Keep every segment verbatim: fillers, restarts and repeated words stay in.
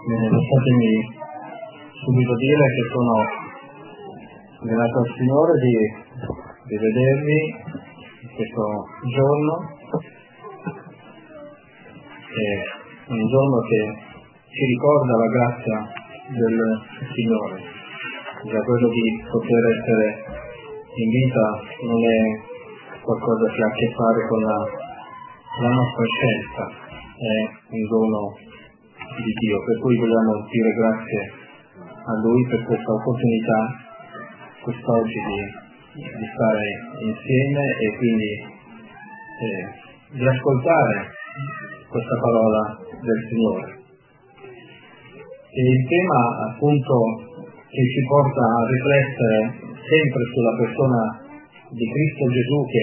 Bene, lasciatemi subito dire che sono grato al Signore di, di vedervi in questo giorno, è un giorno che ci ricorda la grazia del Signore. Già quello di poter essere in vita non è qualcosa che ha a che fare con la, la nostra scelta, è un dono di Dio, per cui vogliamo dire grazie a Lui per questa opportunità quest'oggi di, di stare insieme e quindi eh, di ascoltare questa parola del Signore. E il tema appunto che ci porta a riflettere sempre sulla persona di Cristo Gesù, che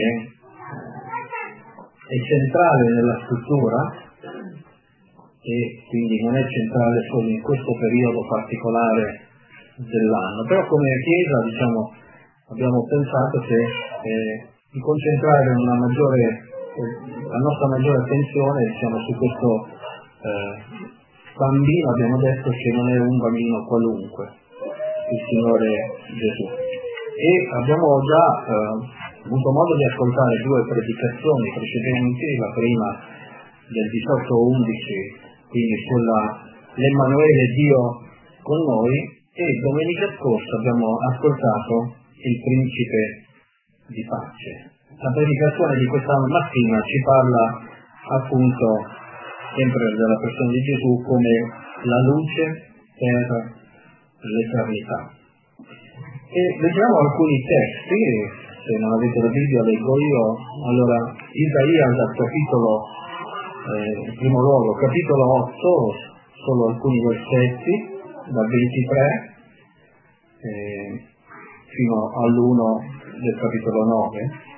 è centrale nella scrittura e quindi non è centrale solo in questo periodo particolare dell'anno, però come Chiesa diciamo abbiamo pensato che eh, di concentrare una maggiore, eh, la nostra maggiore attenzione diciamo su questo eh, bambino. Abbiamo detto che non è un bambino qualunque, il Signore Gesù, e abbiamo già eh, avuto modo di ascoltare due predicazioni precedenti, la prima del diciotto undici, quindi sulla l'Emmanuele Dio con noi, e domenica scorsa abbiamo ascoltato il Principe di Pace. La predicazione di questa mattina ci parla appunto sempre della persona di Gesù come la luce per l'eternità. E leggiamo alcuni testi, se non avete la Bibbia leggo io. Allora, Isaia dal capitolo eh, in primo luogo, capitolo otto, solo alcuni versetti, dal ventitré eh, fino all'uno del capitolo nove.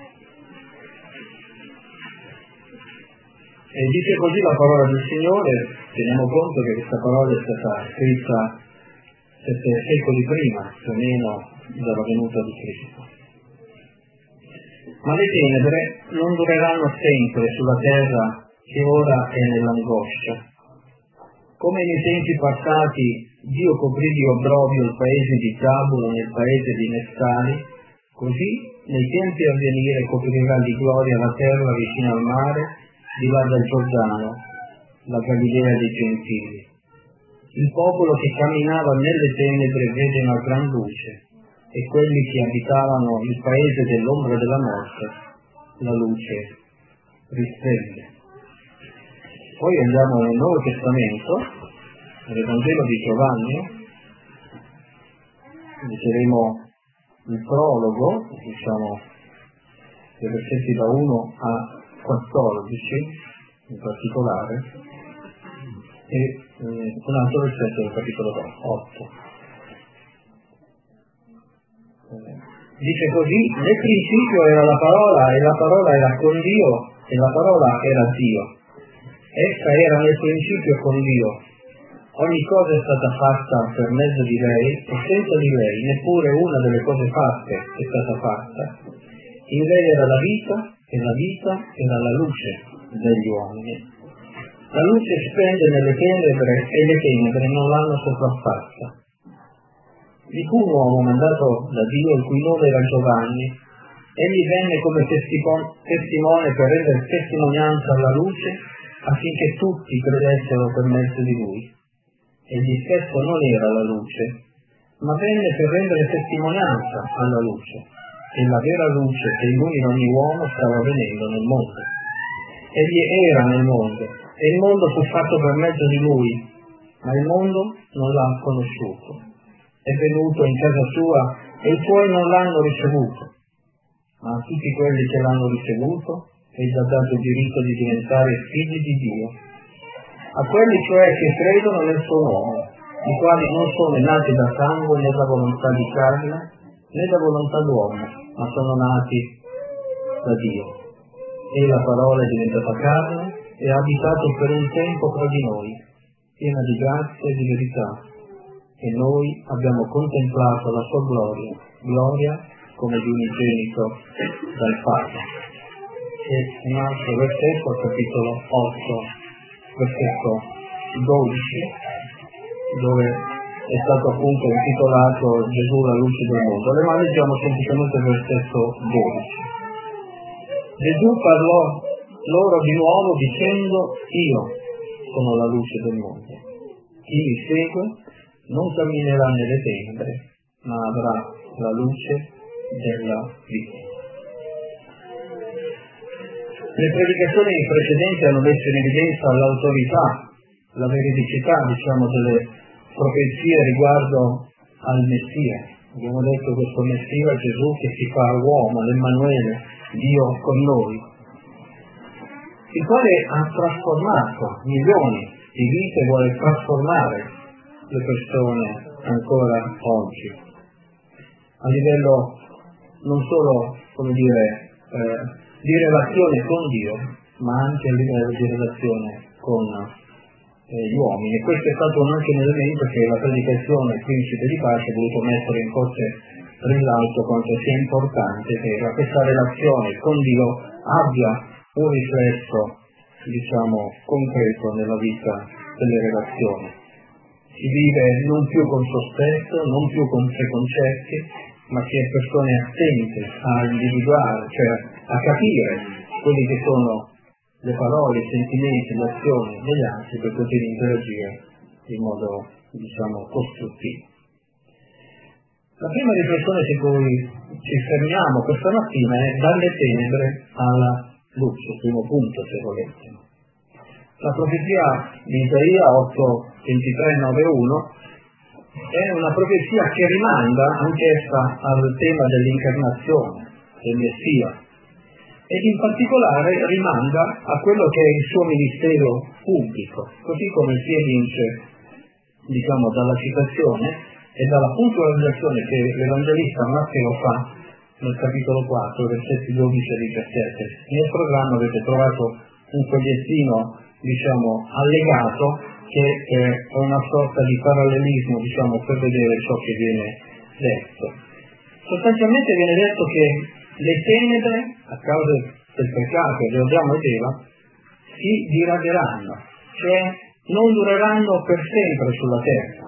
E dice così la parola del Signore. Teniamo conto che questa parola è stata scritta sette secoli prima, più o meno, dalla venuta di Cristo. Ma le tenebre non dureranno sempre sulla terra che ora è nell'angoscia. Come nei tempi passati Dio coprì di obbrobio il paese di Zabulon e il paese di Neftali, così nei tempi a venire coprirà di gloria la terra vicino al mare, di là dal Giordano, la Galilea dei Gentili. Il popolo che camminava nelle tenebre vede una gran luce, e quelli che abitavano il paese dell'ombra della morte, la luce risplende. Poi andiamo nel Nuovo Testamento, nell'Evangelo di Giovanni, leggeremo il prologo, diciamo, dei versetti da uno a quattordici in particolare, e eh, un altro versetto del capitolo otto. Eh, dice così: nel principio era la parola, e la parola era con Dio, e la parola era Dio. Essa era nel principio con Dio. Ogni cosa è stata fatta per mezzo di lei, e senza di lei neppure una delle cose fatte è stata fatta. In lei era la vita, e la vita era la luce degli uomini. La luce splende nelle tenebre, e le tenebre non l'hanno sopraffatta. Vi fu un uomo mandato da Dio, il cui nome era Giovanni. Egli venne come testimone per rendere testimonianza alla luce, affinché tutti credessero per mezzo di lui. Egli stesso non era la luce, ma venne per rendere testimonianza alla luce, e la vera luce che illumina ogni uomo stava venendo nel mondo. Egli era nel mondo, e il mondo fu fatto per mezzo di lui, ma il mondo non l'ha conosciuto. È venuto in casa sua, e i suoi non l'hanno ricevuto, ma a tutti quelli che l'hanno ricevuto è già dato il diritto di diventare figli di Dio, a quelli cioè che credono nel suo nome, i quali non sono nati da sangue né da volontà di carne né da volontà d'uomo, ma sono nati da Dio. E la parola è diventata carne e ha abitato per un tempo tra di noi, piena di grazia e di verità, e noi abbiamo contemplato la sua gloria, gloria come di unigenito dal Padre. E un altro versetto, capitolo otto, versetto dodici, dove è stato appunto intitolato Gesù la luce del mondo, ma leggiamo semplicemente il versetto dodici. Gesù parlò loro di nuovo dicendo: io sono la luce del mondo. Chi mi segue non camminerà nelle tenebre, ma avrà la luce della vita. Le predicazioni precedenti hanno messo in evidenza l'autorità, la veridicità, diciamo, delle profezie riguardo al Messia. Abbiamo detto questo Messia, Gesù, che si fa uomo, l'Emmanuele, Dio con noi, il quale ha trasformato milioni di vite e vuole trasformare le persone ancora oggi, a livello non solo, come dire, eh, di relazione con Dio, ma anche a livello di relazione con eh, gli uomini. E questo è stato anche un elemento che la predicazione del Principe di Pace ha voluto mettere in forte risalto, quanto sia importante che questa relazione con Dio abbia un riflesso, diciamo, concreto nella vita delle relazioni. Si vive non più con sospetto, non più con preconcetti, ma si è persone attente a individuare, cioè a capire quelli che sono le parole, i sentimenti, le azioni degli altri per poter interagire in modo, diciamo, costruttivo. La prima riflessione su cui ci fermiamo questa mattina è dalle tenebre alla luce, primo punto se volete. La profezia di Isaia otto ventitré nove uno è una profezia che rimanda anch'essa al tema dell'incarnazione, del Messia, ed in particolare rimanda a quello che è il suo ministero pubblico, così come si evince, diciamo, dalla citazione e dalla puntualizzazione che l'Evangelista Matteo fa nel capitolo quattro, versetti dodici e diciassette. Nel programma avete trovato un fogliettino, diciamo, allegato, che è una sorta di parallelismo, diciamo, per vedere ciò che viene detto. Sostanzialmente viene detto che le tenebre, a causa del peccato di Adamo ed Eva, si diraderanno, cioè non dureranno per sempre sulla terra.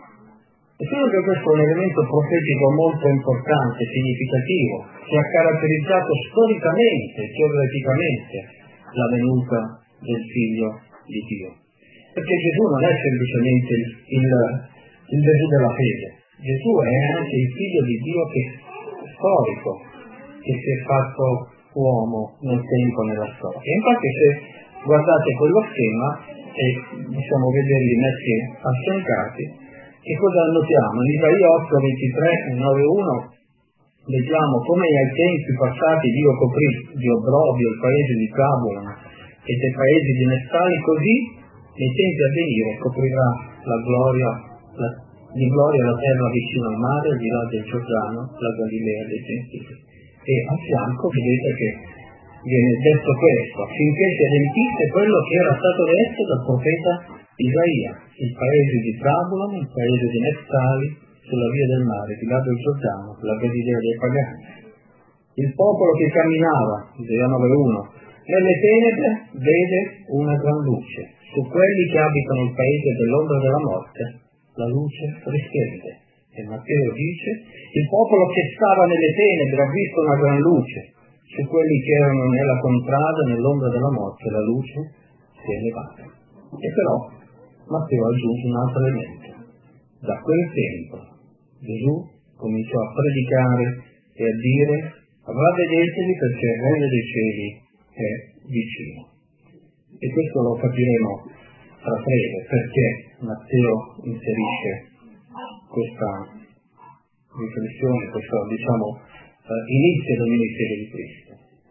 E credo che questo è un elemento profetico molto importante, significativo, che ha caratterizzato storicamente, geograficamente, la venuta del Figlio di Dio. Perché Gesù non è semplicemente il, il, il Gesù della fede, Gesù è anche il Figlio di Dio che è storico, che si è fatto uomo nel tempo, nella storia. E infatti se guardate quello schema e possiamo vederli messi affiancati, che cosa notiamo? In Isaia otto ventitré nove uno leggiamo: come ai tempi passati Dio coprì di obbrobrio il paese di Zabulon e dei paesi di Neftali, così nei tempi a venire coprirà la gloria, la, di gloria la terra vicino al mare, al di là del Giordano, la Galilea dei Gentili. E a fianco vedete che viene detto questo, affinché si adempisse quello che era stato detto dal profeta Isaia: il paese di Zabulon, il paese di Neftali, sulla via del mare, di là del Giordano, la Galilea dei pagani. Il popolo che camminava, Isaia nove uno, nelle tenebre vede una gran luce. Su quelli che abitano il paese dell'ombra della morte, la luce risplende. E Matteo dice: il popolo che stava nelle tenebre ha visto una gran luce. Su quelli che erano nella contrada, nell'ombra della morte, la luce si è elevata. E però Matteo aggiunge un altro elemento. Da quel tempo Gesù cominciò a predicare e a dire: avrà vedetevi perché il regno dei cieli è vicino. E questo lo capiremo tra breve, perché Matteo inserisce questa riflessione, questo, diciamo, uh, inizio del ministero di Cristo.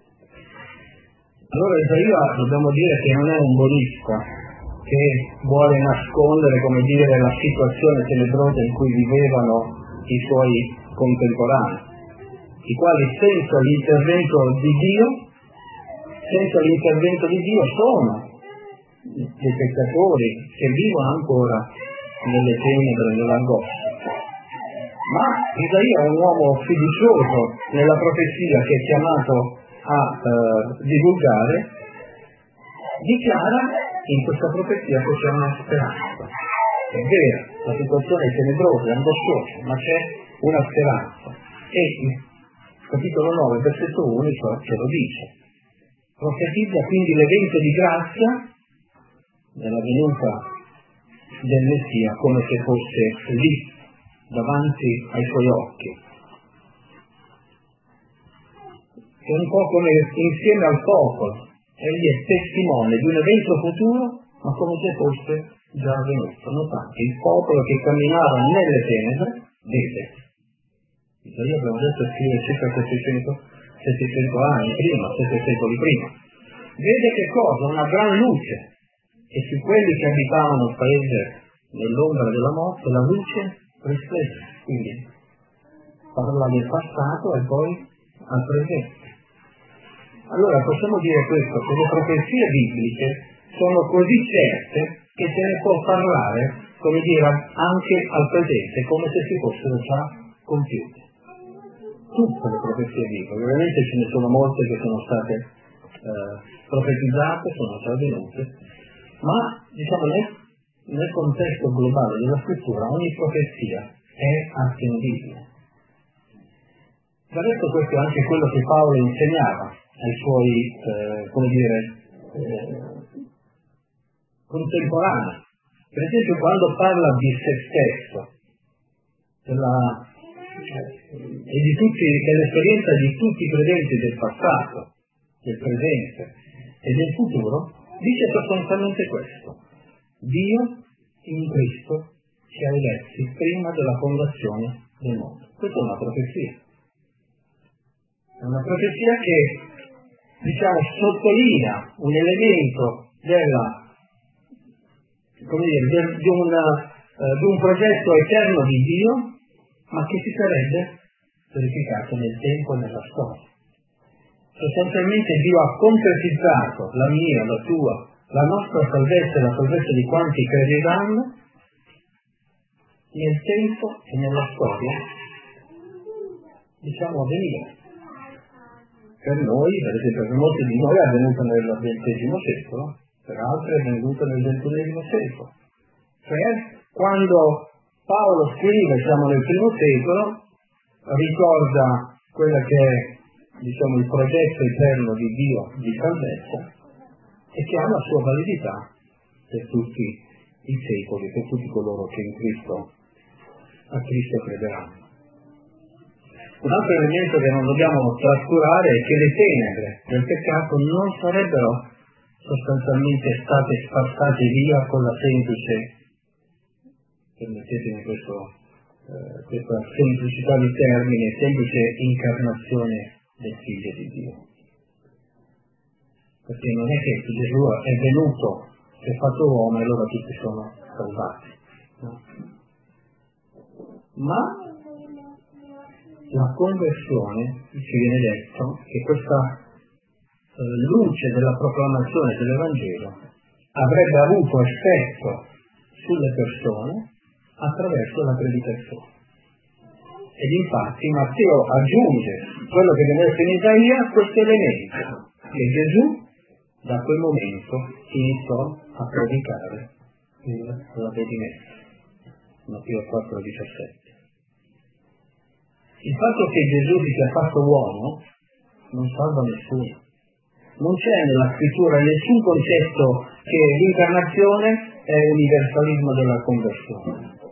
Allora Isaia, dobbiamo dire che non è un buonista che vuole nascondere, come dire, la situazione tenebrosa in cui vivevano i suoi contemporanei, i quali senza l'intervento di Dio senza l'intervento di Dio sono dei peccatori che vivono ancora nelle tenebre, nell'angoscia. Ma Isaia è un uomo fiducioso nella profezia che è chiamato a eh, divulgare, dichiara in questa profezia che c'è una speranza. È vero, la situazione è tenebrosa, è angosciosa, ma c'è una speranza. E il capitolo nove, versetto uno, ce lo dice. Profetizza quindi l'evento di grazia della venuta del Messia come se fosse lì, davanti ai suoi occhi. È un po' come insieme al popolo, egli è testimone di un evento futuro, ma come se fosse già avvenuto. Notate, il popolo che camminava nelle tenebre vede. Isaia, abbiamo detto, scrive circa settecento anni prima, sette secoli prima. Vede che cosa? Una gran luce. E su quelli che abitavano il paese nell'ombra della morte, la luce risplende. Quindi parla del passato e poi al presente. Allora possiamo dire questo, che le profezie bibliche sono così certe che se ne può parlare, come dire, anche al presente, come se si fossero già compiute. Tutte le profezie bibliche, ovviamente ce ne sono molte che sono state eh, profetizzate, sono già avvenute, ma diciamo nel, nel contesto globale della scrittura ogni profezia è attendibile. Del resto questo è anche quello che Paolo insegnava ai suoi, eh, come dire, eh, contemporanei. Per esempio quando parla di se stesso della, eh, e di tutti, dell'esperienza di tutti i credenti del passato, del presente e del futuro, dice sostanzialmente questo: Dio in Cristo ci ha eletti prima della fondazione del mondo. Questa è una profezia. È una profezia che, diciamo, sottolinea un elemento della, come dire, del, di, un, uh, di un progetto eterno di Dio, ma che si sarebbe verificato nel tempo e nella storia. Sostanzialmente Dio ha concretizzato la mia, la tua, la nostra salvezza e la salvezza di quanti crederanno nel tempo e nella storia, diciamo, a venire. Per noi, per esempio, per molti di noi è avvenuta nel ventesimo secolo, per altri è avvenuta nel ventunesimo secolo. Cioè, quando Paolo scrive, siamo nel primo secolo, ricorda quella che è, diciamo, il progetto eterno di Dio di salvezza e che ha la sua validità per tutti i secoli, per tutti coloro che in Cristo, a Cristo crederanno. Un altro elemento che non dobbiamo trascurare è che le tenebre del peccato non sarebbero sostanzialmente state spazzate via con la semplice, permettetemi questo, eh, questa semplicità di termine, semplice incarnazione del Figlio di Dio. Perché non è che Gesù è venuto, si è fatto uomo e allora tutti sono salvati. No? Ma la conversione, ci viene detto, che questa eh, luce della proclamazione dell'Evangelo avrebbe avuto effetto sulle persone attraverso la predicazione. Ed infatti Matteo aggiunge quello che viene detto in Isaia, questo elemento, che Gesù da quel momento iniziò a predicare il ravvedimento. Matteo quattro diciassette. Il fatto che Gesù si sia fatto uomo non salva nessuno. Non c'è nella scrittura nessun concetto che l'incarnazione è universalismo della conversione.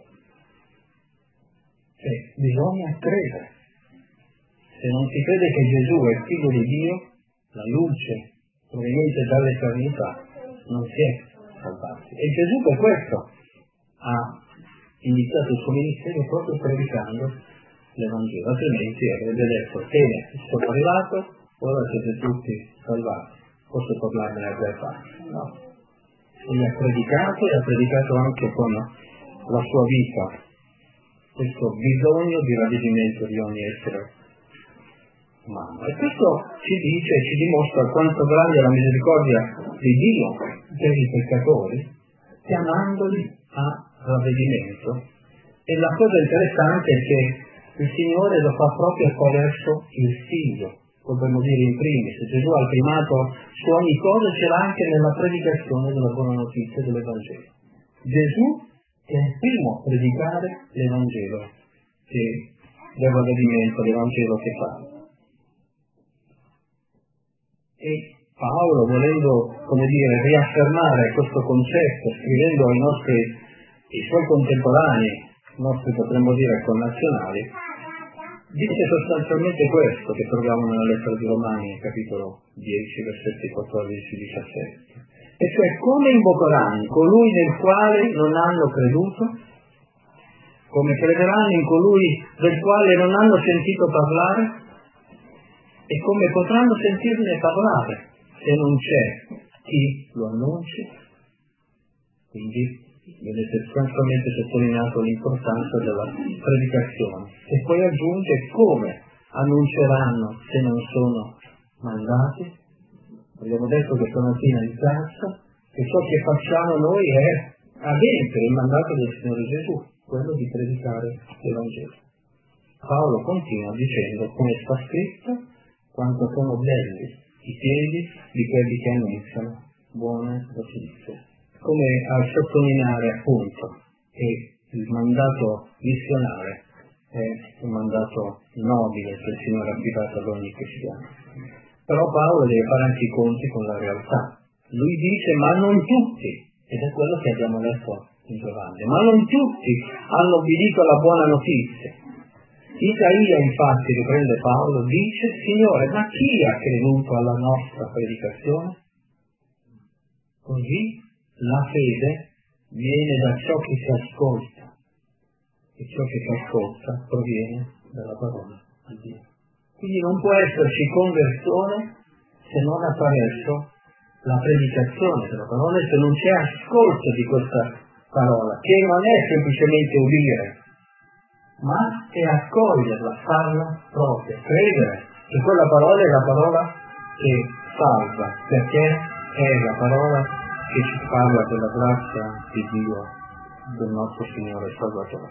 Cioè, bisogna credere. Se non si crede che Gesù è figlio di Dio, la luce proveniente dall'eternità, non si è salvati. E Gesù per questo ha iniziato il suo ministero proprio predicando l'Evangelo, altrimenti avrebbe detto: bene, sono arrivato, ora siete tutti salvati, posso parlarne a tre parti. No. Egli ha predicato e ha predicato anche con la sua vita questo bisogno di ravvedimento di ogni essere umano. E questo ci dice e ci dimostra quanto grande è la misericordia di Dio per i peccatori, chiamandoli a ravvedimento. E la cosa interessante è che il Signore lo fa proprio attraverso il Figlio, potremmo dire in primis. Gesù ha il primato su ogni cosa, ce l'ha anche nella predicazione della buona notizia dell'Evangelo. Gesù che è il primo a predicare l'Evangelo, che devo avere in mente l'Evangelo che fa. E Paolo, volendo, come dire, riaffermare questo concetto, scrivendo ai nostri, ai suoi contemporanei, nostri potremmo dire connazionali, dice sostanzialmente questo che troviamo nella lettera di Romani, capitolo dieci, versetti quattordici diciassette. E cioè, come invocheranno colui nel quale non hanno creduto? Come crederanno in colui del quale non hanno sentito parlare? E come potranno sentirne parlare se non c'è chi lo annunci? Quindi viene sostanzialmente sottolineato l'importanza della predicazione. E poi aggiunge come annunceranno se non sono mandati. Abbiamo detto che stamattina in piazza che ciò che facciamo noi è adempiere il mandato del Signore Gesù, quello di predicare l'Evangelo. Paolo continua dicendo, come sta scritto, quanto sono belli i piedi di quelli che annunciano buone notizie. Come a sottolineare appunto che il mandato missionale è un mandato nobile che il Signore ha affidato ad ogni cristiano. Però Paolo deve fare anche i conti con la realtà. Lui dice, ma non tutti, ed è quello che abbiamo letto in Giovanni, ma non tutti hanno obbedito alla buona notizia. Isaia, infatti, riprende Paolo, dice, Signore, ma chi ha creduto alla nostra predicazione? Così la fede viene da ciò che si ascolta, e ciò che si ascolta proviene dalla parola di Dio. Quindi non può esserci conversione se non attraverso la predicazione della parola, se non c'è ascolto di questa parola, che non è semplicemente udire, ma è accoglierla, farla propria, credere che quella parola è la parola che salva, perché è la parola che ci parla della grazia di Dio, del nostro Signore Salvatore.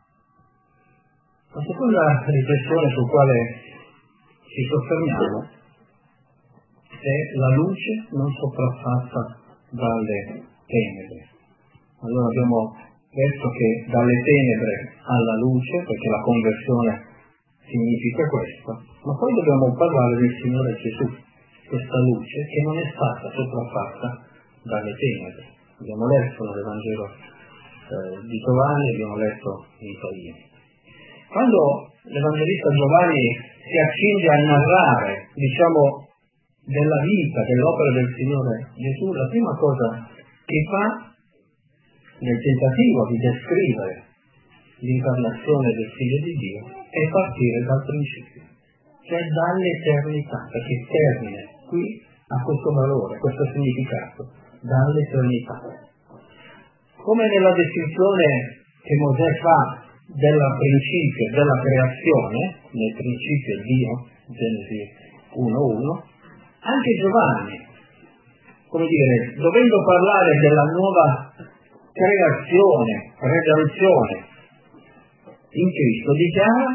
La seconda riflessione sul quale ci soffermiamo è la luce non sopraffatta dalle tenebre. Allora abbiamo detto che dalle tenebre alla luce, perché la conversione significa questo, ma poi dobbiamo parlare del Signore Gesù, questa luce che non è stata sopraffatta dalle tenebre. Abbiamo letto nell'Evangelo eh, di Giovanni, abbiamo letto in Isaia. Quando l'Evangelista Giovanni si accinge a narrare, diciamo, della vita, dell'opera del Signore Gesù, la prima cosa che fa nel tentativo di descrivere l'incarnazione del Figlio di Dio è partire dal principio, cioè dall'eternità, perché termine qui ha questo valore, questo significato, dall'eternità. Come nella descrizione che Mosè fa del principio della creazione, nel principio Dio, Genesi uno uno, anche Giovanni, come dire, dovendo parlare della nuova creazione, redenzione in Cristo, dichiara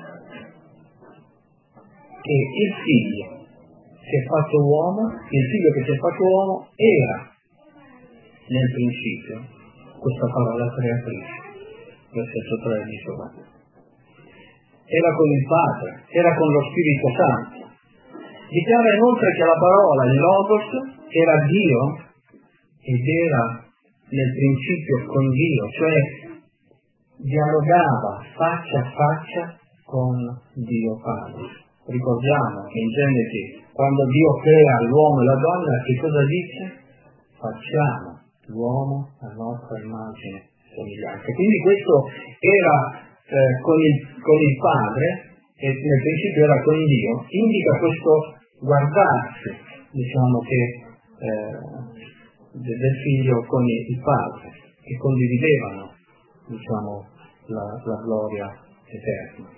che il Figlio che è fatto uomo, il Figlio che si è fatto uomo era nel principio questa parola creatrice. Versetto tre di Giovanni. Era con il Padre, era con lo Spirito Santo. Dichiara inoltre che la parola, il Logos, era Dio ed era nel principio con Dio, cioè dialogava faccia a faccia con Dio Padre. Ricordiamo che in Genesi, quando Dio crea l'uomo e la donna, che cosa dice? Facciamo l'uomo a nostra immagine. Quindi questo era eh, con, il, con il Padre, e nel principio era con Dio, indica questo guardarsi, diciamo che eh, del Figlio con il Padre, che condividevano, diciamo, la, la gloria eterna.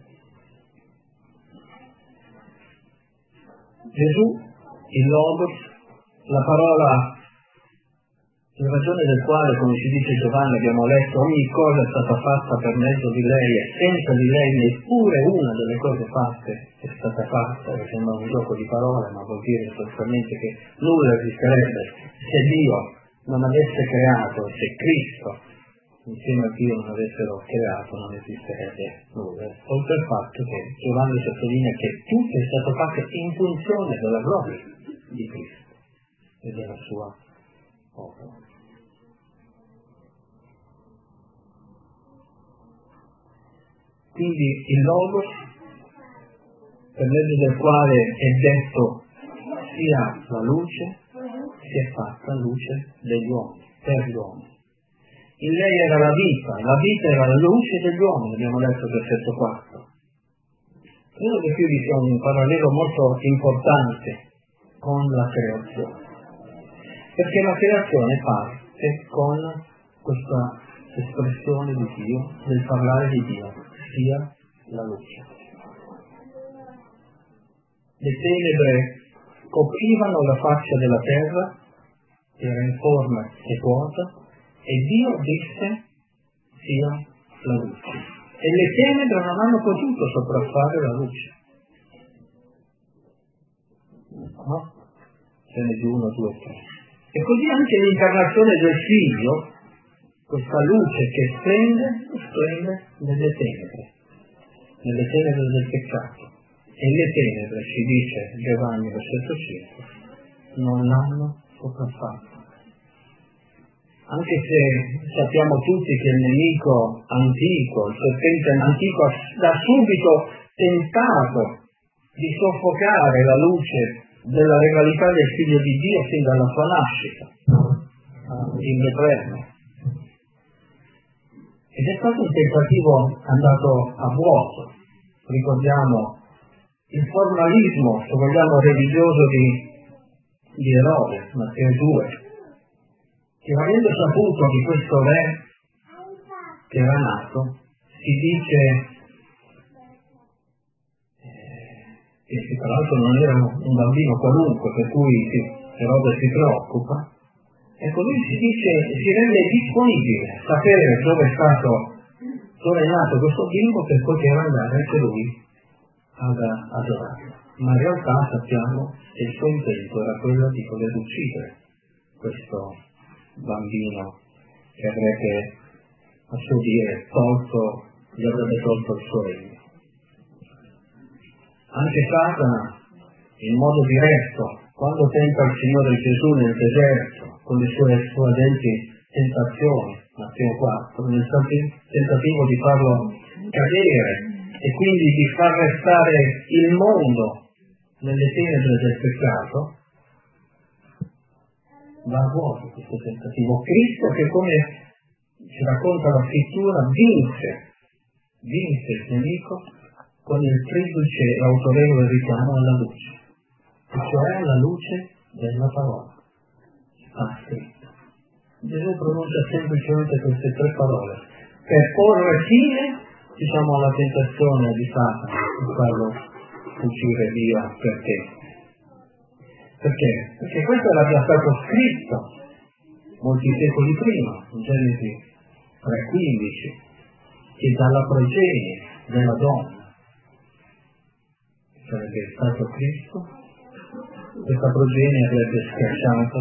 Gesù, il Logos, la parola, in ragione del quale, come ci dice Giovanni, abbiamo letto, ogni cosa è stata fatta per mezzo di lei e senza di lei neppure una delle cose fatte è stata fatta, che sembra un gioco di parole, ma vuol dire sostanzialmente che nulla esisterebbe se Dio non avesse creato, se Cristo insieme a Dio non avessero creato non esisterebbe nulla. Oltre al fatto che Giovanni sottolinea che tutto è stato fatto in funzione della gloria di Cristo e della sua opera. Quindi il Logos, per mezzo del quale è detto sia la luce, si è fatta luce degli uomini, per gli uomini. In lei era la vita, la vita era la luce degli uomini, abbiamo letto versetto quattro. Credo che qui vi sia un parallelo molto importante con la creazione, perché la creazione parte con questa espressione di Dio, del parlare di Dio, sia la luce. Le tenebre coprivano la faccia della terra, era informe e vuota, e Dio disse sia la luce. E le tenebre non hanno potuto sopraffare la luce. No? Ce n'è di uno, due, tre. E così anche l'incarnazione del Figlio, questa luce che splende, splende nelle tenebre, nelle tenebre del peccato. E le tenebre, ci dice Giovanni versetto cinque, non l'hanno sopraffatto. Anche se sappiamo tutti che il nemico antico, il serpente antico, da subito tentato di soffocare la luce della regalità del Figlio di Dio sin dalla sua nascita in Betlemme. Ed è stato un tentativo andato a vuoto. Ricordiamo il formalismo, se vogliamo, religioso di, di Erode, Matteo due, che avendo saputo di questo re che era nato, si dice eh, che tra l'altro non era un bambino qualunque, per cui Erode si preoccupa, ecco, lui si dice, si rende disponibile a sapere dove è stato, dove è nato questo bimbo per poter andare anche lui ad adorarlo. Ma in realtà sappiamo che il suo intento era quello di voler uccidere questo bambino che avrebbe, a suo dire, tolto, gli avrebbe tolto il suo regno. Anche Satana, in modo diretto, quando tenta il Signore Gesù nel deserto, con le sue esplodenti tentazioni, Matteo quattro, nel tentativo di farlo cadere e quindi di far restare il mondo nelle tenebre del peccato, va a vuoto questo tentativo. Cristo, che come ci racconta la scrittura, vinse, vinse il nemico con il triplice e autorevole richiamo alla luce, cioè alla luce della parola. Sta scritto. Gesù pronuncia semplicemente queste tre parole per porre fine, diciamo, alla tentazione di Satana di farlo fuggire via per te. Perché? Perché questo era già stato scritto molti secoli prima, in Genesi tre quindici, che dalla progenie della donna, cioè che è stato Cristo, questa progenie avrebbe schiacciato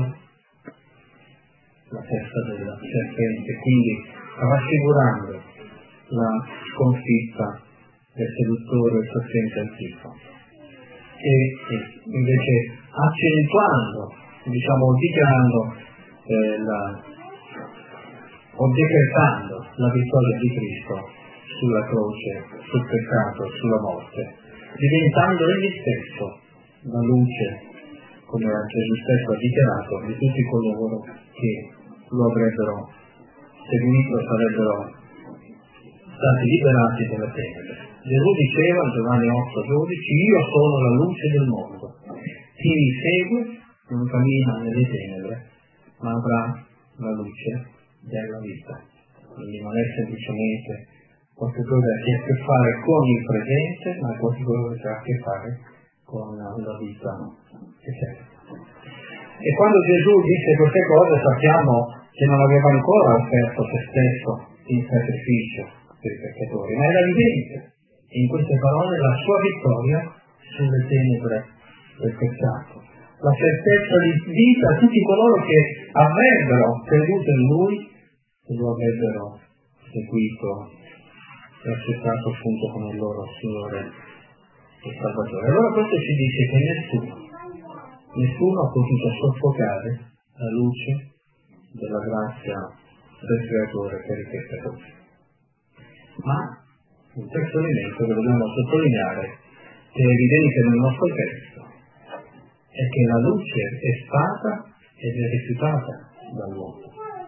la testa della serpente, quindi raffigurando la sconfitta del seduttore il serpente antico. E, e invece accentuando, diciamo, dichiarando eh, la, o decretando la vittoria di Cristo sulla croce, sul peccato, sulla morte, diventando egli stesso la luce, come Gesù stesso ha dichiarato, di tutti coloro che lo avrebbero seguito e sarebbero stati liberati dalle tenebre. Gesù diceva in Giovanni otto dodici, io sono la luce del mondo, chi mi segue non cammina nelle tenebre, ma avrà la luce della vita. Quindi non è semplicemente qualcosa che ha a che fare con il presente, ma qualcosa che ha a che fare con la vita eterna. E quando Gesù disse queste cose sappiamo che non aveva ancora offerto se stesso in sacrificio per i peccatori, ma era evidente in queste parole la sua vittoria sulle tenebre del peccato, la certezza di vita a tutti coloro che avrebbero creduto in lui e lo avrebbero seguito e accettato appunto come il loro Signore e Salvatore. Allora questo ci dice che nessuno, nessuno ha potuto soffocare la luce della grazia del Creatore per i peccatori. Ma un terzo elemento che dobbiamo sottolineare, che è evidente nel nostro testo, è che la luce è stata ed è rifiutata dall'uomo.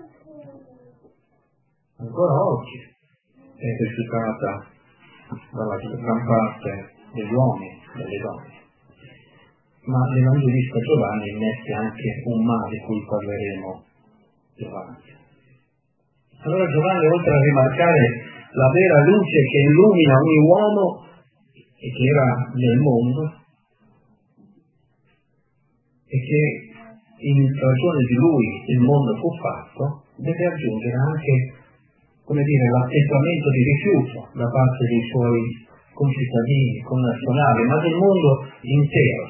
Ancora oggi è rifiutata dalla gran parte degli uomini, delle donne. Ma l'Evangelista Giovanni mette anche un ma di cui parleremo più avanti. Allora Giovanni, oltre a rimarcare la vera luce che illumina ogni uomo e che era nel mondo e che in ragione di lui il mondo fu fatto, deve aggiungere anche, come dire, l'atteggiamento di rifiuto da parte dei suoi concittadini, connazionali, ma del mondo intero,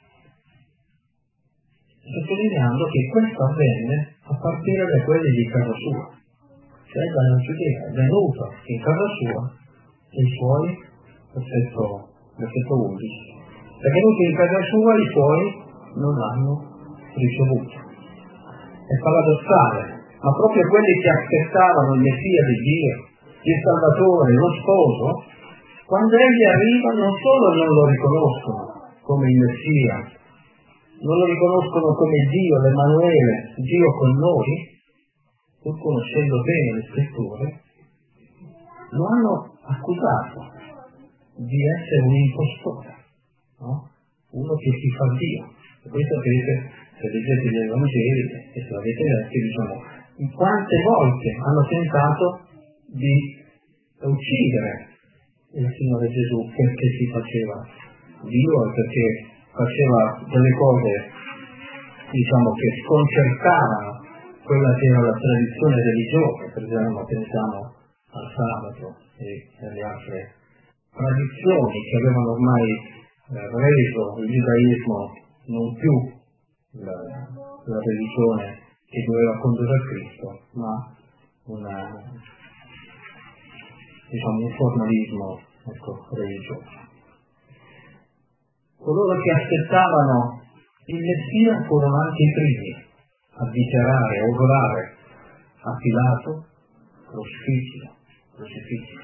sottolineando che questo avvenne a partire da quelli di casa sua, cioè dalla Giudea, è venuto in casa sua e i suoi, versetto, versetto undici, è venuto in casa sua e i suoi non l'hanno ricevuto. È paradossale, ma proprio quelli che aspettavano il Messia di Dio, il Salvatore, lo Sposo, quando egli arriva non solo non lo riconoscono come il Messia, non lo riconoscono come Dio, l'Emanuele, Dio con noi, pur conoscendo bene le scritture, lo hanno accusato di essere un impostore, no? Uno che si fa Dio. E voi sapete, se leggete gli Evangeli e se l'avete letto, diciamo, quante volte hanno tentato di uccidere il Signore Gesù perché si faceva Dio e perché faceva delle cose, diciamo, che sconcertavano quella che era la tradizione religiosa. Per esempio pensiamo al sabato e alle altre tradizioni che avevano ormai eh, reso il giudaismo non più la, la religione che doveva condurre a Cristo, ma una, diciamo, un formalismo, ecco, religioso. Coloro che aspettavano il Messia furono anche i primi a dichiarare, a urlare a Pilato: crocifiggilo, crocifiggilo.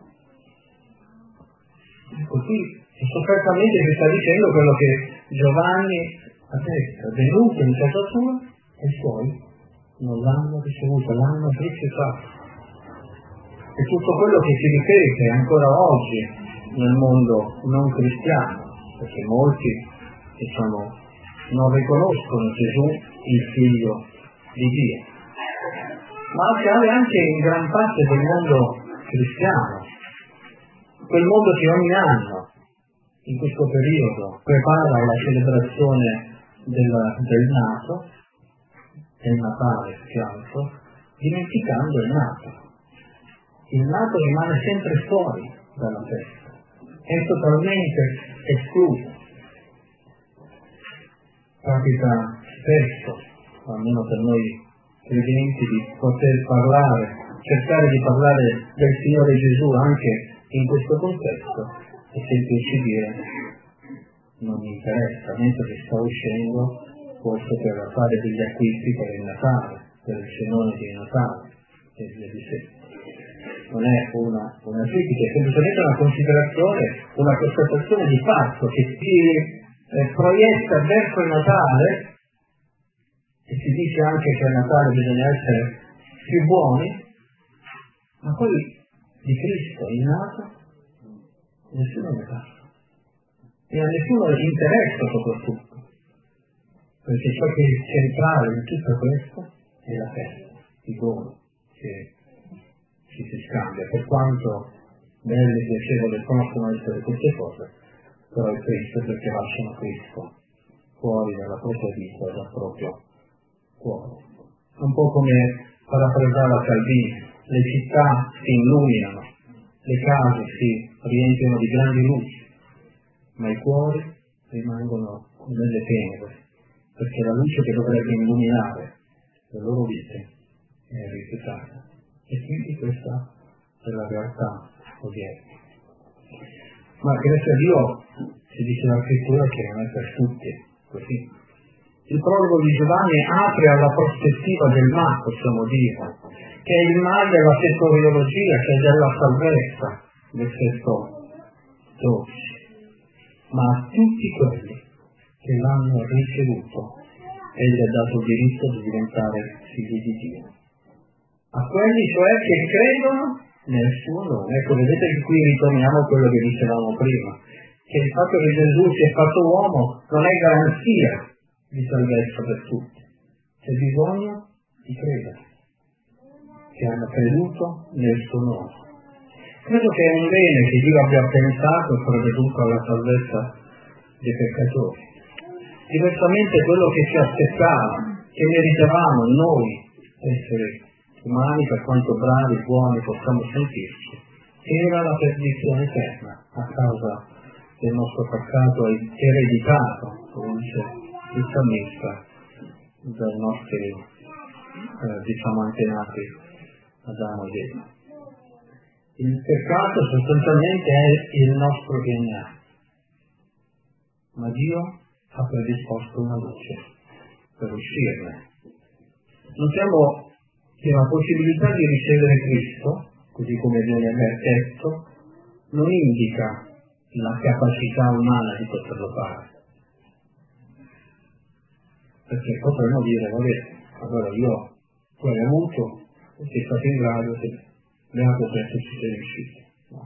Ecco, qui soffertamente si sta dicendo quello che Giovanni ha detto: è venuto in casa sua e i suoi non l'hanno ricevuto, l'hanno rifiutato. E tutto quello che si ripete ancora oggi nel mondo non cristiano, perché molti, diciamo, non riconoscono Gesù il figlio di Dio, ma accade anche in gran parte del mondo cristiano, quel mondo che ogni anno in questo periodo prepara la celebrazione del, del nato, del Natale più che altro, dimenticando il nato. Il nato rimane sempre fuori dalla festa, è totalmente escluso. Capita spesso, almeno per noi credenti, di poter parlare, cercare di parlare del Signore Gesù anche in questo contesto e sentirci dire: non mi interessa, mentre che sta uscendo, forse per fare degli acquisti per il Natale, per il cenone di Natale e via di seguito. Non è una, una critica, è semplicemente una considerazione, una constatazione di fatto che si eh, proietta verso il Natale, e si dice anche che a Natale bisogna essere più buoni, ma poi di Cristo il nato nessuno ne parla. E a nessuno interessa soprattutto, perché ciò che è centrale in tutto questo è la festa, il dono che ci si scambia, per quanto belle e piacevoli possono essere queste cose, però è Cristo, perché lasciano Cristo fuori dalla propria vita e dal proprio cuore. Un po' come parafrasava Calvino: le città si illuminano, le case si riempiono di grandi luci, ma i cuori rimangono nelle tenebre, perché la luce che dovrebbe illuminare le loro vite è rifiutata. E quindi questa è la realtà odierna. Ma grazie a Dio si dice la scrittura che non è per tutti così. Il prologo di Giovanni apre alla prospettiva del ma, possiamo dire, che è il ma della settoriologia, che è della salvezza, versetto dodici. Ma a tutti quelli che l'hanno ricevuto, egli ha dato il diritto di diventare figli di Dio. A quelli cioè che credono nel suo nome. Ecco, vedete che qui ritorniamo a quello che dicevamo prima, che il fatto che Gesù si è fatto uomo non è garanzia di salvezza per tutti. C'è bisogno di credere, che hanno creduto nel suo nome. Credo che è un bene che Dio abbia pensato e provveduto alla salvezza dei peccatori. Diversamente quello che ci aspettava, che meritavamo noi essere umani, per quanto bravi, buoni possiamo sentirci, era la perdizione eterna a causa del nostro peccato ereditato, come dice il salmista, dai nostri eh, diciamo antenati Adamo ed Eva. Il peccato sostanzialmente è il nostro D N A, ma Dio ha predisposto una luce per uscirne. Notiamo che la possibilità di ricevere Cristo, così come viene detto, non indica la capacità umana di poterlo fare. Perché potremmo dire, vabbè, allora io tu hai avuto, sei stato in grado, beato questo ci sei riuscito. No.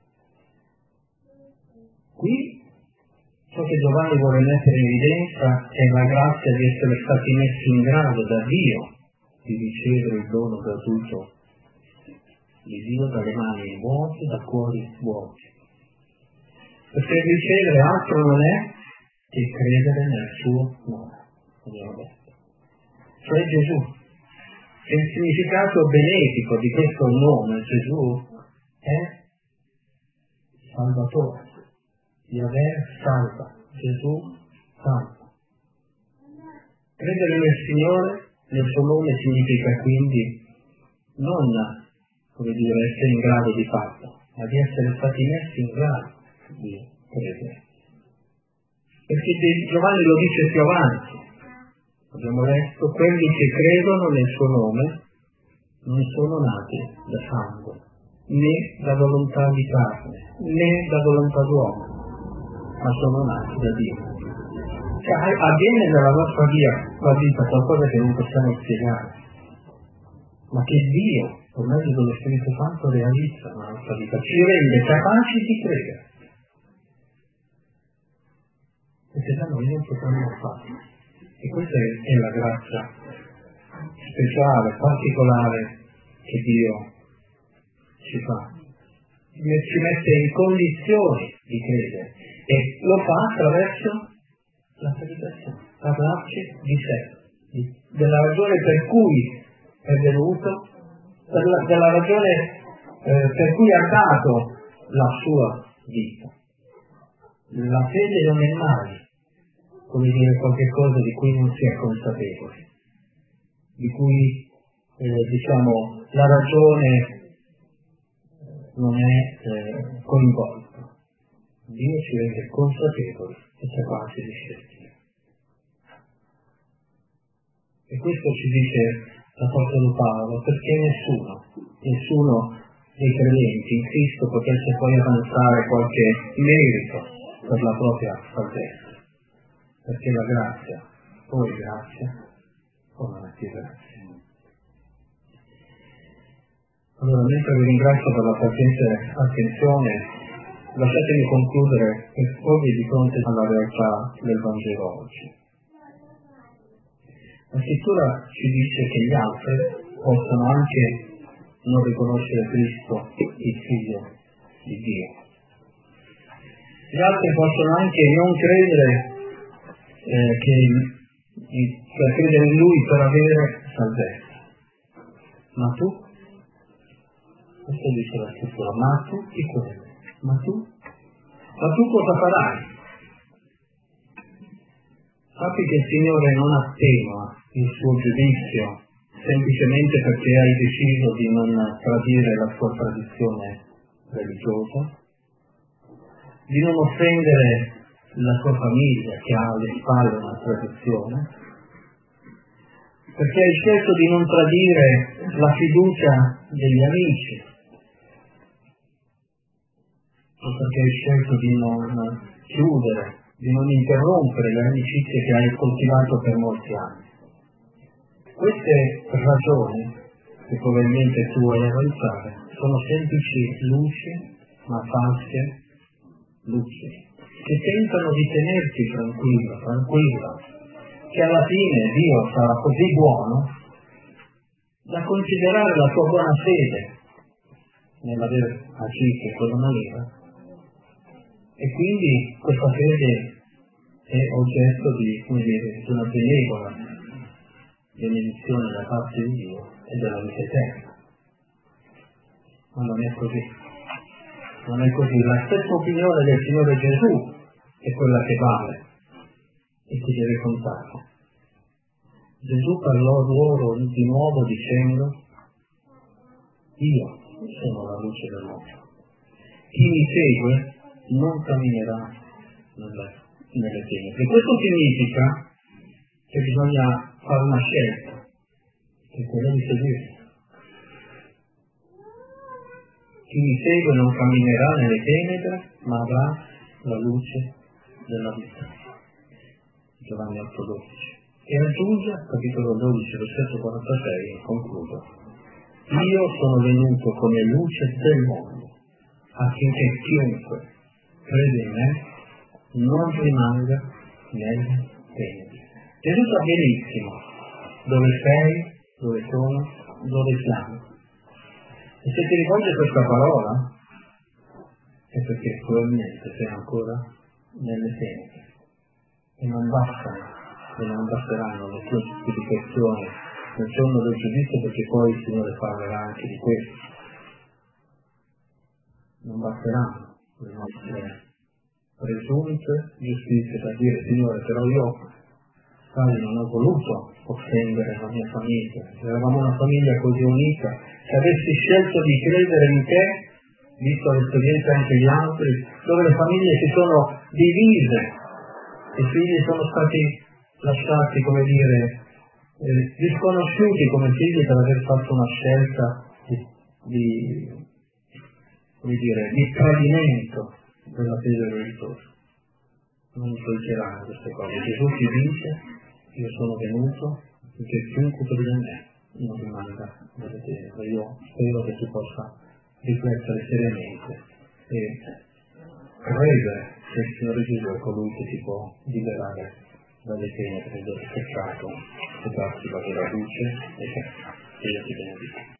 Qui ciò che Giovanni vuole mettere in evidenza è la grazia di essere stati messi in grado da Dio di ricevere il dono gratuito di Dio dalle mani vuote, da cuori vuoti. Perché ricevere altro non è che credere nel suo nome, abbiamo detto. Cioè Gesù. E il significato benefico di questo nome, Gesù, è Salvatore. Yahweh salva. Gesù salva. Credere nel Signore, nel suo nome, significa quindi non, come dire, essere in grado di farlo, ma di essere stati messi in grado di credere. Perché Giovanni lo dice più avanti, abbiamo letto, quelli che credono nel suo nome non sono nati da sangue, né da volontà di carne, né da volontà d'uomo, ma sono nati da Dio. Cioè, avviene nella nostra via, la vita, qualcosa che non possiamo spiegare, ma che Dio, per mezzo dello Spirito Santo, realizza nella nostra vita, ci rende capaci di credere. Perché da noi non potremmo farlo. E questa è la grazia speciale, particolare che Dio ci fa. Ci mette in condizioni di credere e lo fa attraverso la predicazione, parlarci di sé, di, della ragione per cui è venuto, per la, della ragione eh, per cui ha dato la sua vita. La fede non è mai, come dire, qualche cosa di cui non si è consapevoli, di cui eh, diciamo la ragione non è eh, coinvolta. Dio ci rende consapevoli e capaci di scegliere. E questo ci dice l'Apostolo Paolo, perché nessuno, nessuno dei credenti in Cristo potesse poi avanzare qualche merito per la propria salvezza. Perché la grazia, poi grazia, o non è più grazia. Allora, mentre vi ringrazio per la pazienza e attenzione, lasciatemi concludere e porvi di fronte alla realtà del Vangelo oggi. La scrittura ci dice che gli altri possono anche non riconoscere Cristo, il Figlio di Dio. Gli altri possono anche non credere Eh, che per credere in Lui per avere salvezza. Ma tu? Questo dice la scrittura, ma tu chi credi? Ma tu? Ma tu cosa farai? Sappi che il Signore non attenua il suo giudizio semplicemente perché hai deciso di non tradire la tua tradizione religiosa, di non offendere la tua famiglia che ha alle spalle una tradizione, perché hai scelto di non tradire la fiducia degli amici, o perché hai scelto di non chiudere, di non interrompere le amicizie che hai coltivato per molti anni. Queste ragioni, che probabilmente tu vuoi avanzare, sono semplici luci, ma false luci, che tentano di tenerti tranquillo, tranquilla, che alla fine Dio sarà così buono da considerare la tua buona fede nell'aver agito in quella maniera, e quindi questa fede è oggetto di, come dire, di una benevola benedizione da parte di Dio e della vita eterna. Ma non è così. Non è così. La stessa opinione del Signore Gesù è quella che vale e ti deve contare. Gesù parlò loro di nuovo dicendo: io sono la luce del mondo. Chi mi segue non camminerà nelle, nelle tenebre. Questo significa che bisogna fare una scelta, che è quella di seguire. Chi mi segue non camminerà nelle tenebre, ma avrà la luce della vita. Giovanni otto dodici. E aggiunge, capitolo dodici, versetto quarantasei, e concludo: io sono venuto come luce del mondo, affinché chiunque crede in me non rimanga nelle tenebre. Gesù sa benissimo dove sei, dove sono, dove siamo. E se ti rivolge questa parola è perché probabilmente sei ancora nelle tenebre e non bastano e non basteranno le tue giustificazioni nel giorno del giudizio, perché poi il Signore parlerà anche di questo. Non basteranno le nostre presunte giustizie da dire: Signore, però io sai, non ho voluto offendere la mia famiglia, eravamo una famiglia così unita, se avessi scelto di credere in te, visto l'esperienza anche di altri, dove le famiglie si sono divise, i figli sono stati lasciati, come dire, eh, disconosciuti come figli per aver fatto una scelta di, di, come dire, di tradimento della fede religiosa. Non tolleranno queste cose. Gesù ti dice: io sono venuto perché chiunque crede in me non rimanga nelle tenebre. Io spero che tu possa riflettere seriamente e credere che il Signore Gesù è colui che ti può liberare dalle tenebre del peccato e darti la vera luce eterna. Dio ti benedica.